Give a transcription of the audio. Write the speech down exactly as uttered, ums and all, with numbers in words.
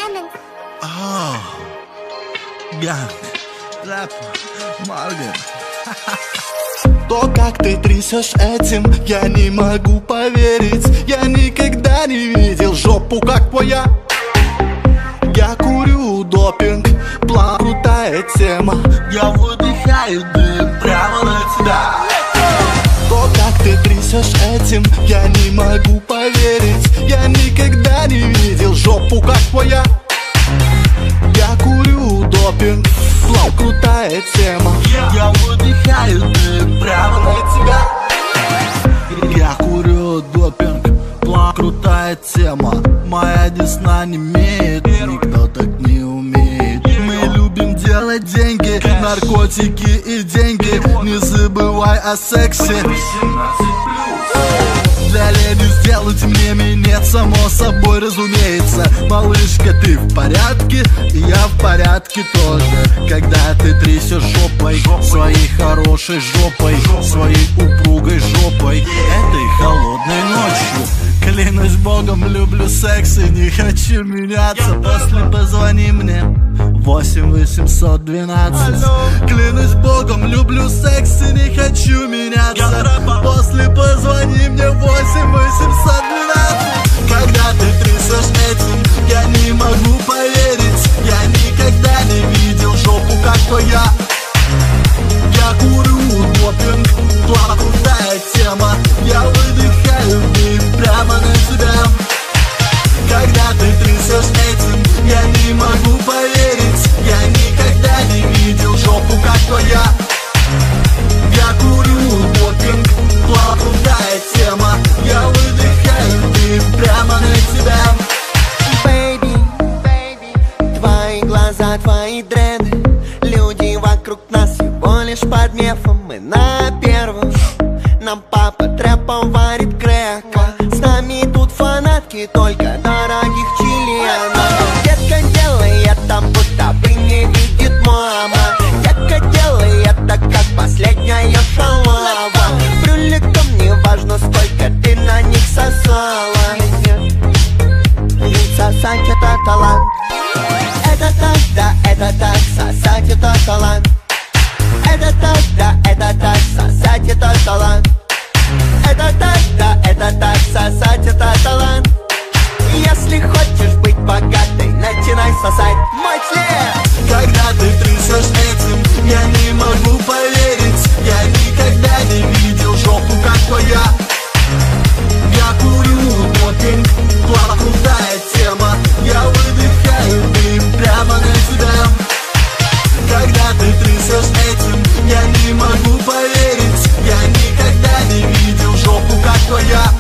Diamond. Oh, Ганг, Рэп, Морган. То, как ты трясешь этим, я не могу поверить. Я никогда не видел жопу, как твоя. Я курю допинг, план крутая тема. Я выдыхаю дым прямо на тебя. То, как ты трясешь этим, я не могу поверить. Я никогда не видел жопу, как твоя. Я курю допинг, план крутая тема. Я выдыхаю дым прямо на тебя. Я курю допинг, план крутая тема. Моя десна не имеет, никто так не умеет. Мы любим делать деньги, наркотики и деньги. Не забывай о сексе. Для леди сделать мне минет, само собой разумеется. Малышка, ты в порядке? И я в порядке тоже. Когда ты трясешь жопой, своей хорошей жопой, своей упругой жопой, этой холодной ночью. Клянусь богом, люблю секс и не хочу меняться. После позвони мне восемь восемьсот двенадцать. Клянусь богом, люблю секс и не хочу меняться. После позвони мне восемь восемьсот двенадцать. Когда ты трясешь этим, я не могу поверить. Я никогда не видел жопу, как твоя. Я курю допинг, план крутая тема. Я выдыхаю дым прямо на тебя. Когда ты трясешь этим, я не могу поверить. Я никогда не видел жопу, как твоя. Я курю допинг, план крутая тема. Я выдыхаю дым прямо на тебя. Бэйби, твои глаза, твои дреды. Люди вокруг нас всего лишь под мефом. Мы на первом. Нам папа трэпом варит крека. С нами тут фанатки только дорогих членов. Детка делает там, будто бы не видит мама. Детка делает так, как последняя шалава. Брюликам не важно, сколько ты на них сосала. Ведь сосать это талант. Это так, да, это так, сосать это талант. Это так, да, это так, сосать это талант. Это так, да, это так, сосать это талант. Если хочешь быть богатой, начинай сосать мой член. Когда ты трясешь этим, я не могу поверить. Я никогда не видел жопу, как твоя. Я курю допинг, план крутая тема. Я выдыхаю дым прямо на тебя. Когда ты трясешь этим, я не могу поверить. Я никогда не видел жопу, как твоя.